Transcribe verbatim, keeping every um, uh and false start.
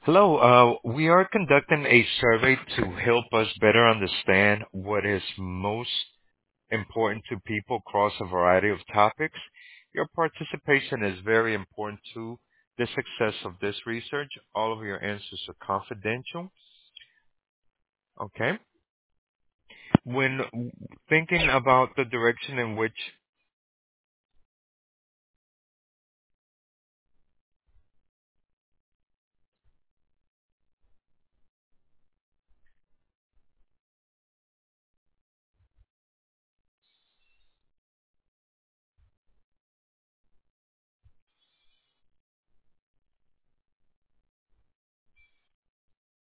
Hello, uh, we are conducting a survey to help us better understand what is most important to people across a variety of topics. Your participation is very important to the success of this research. All of your answers are confidential. Okay. When thinking about the direction in which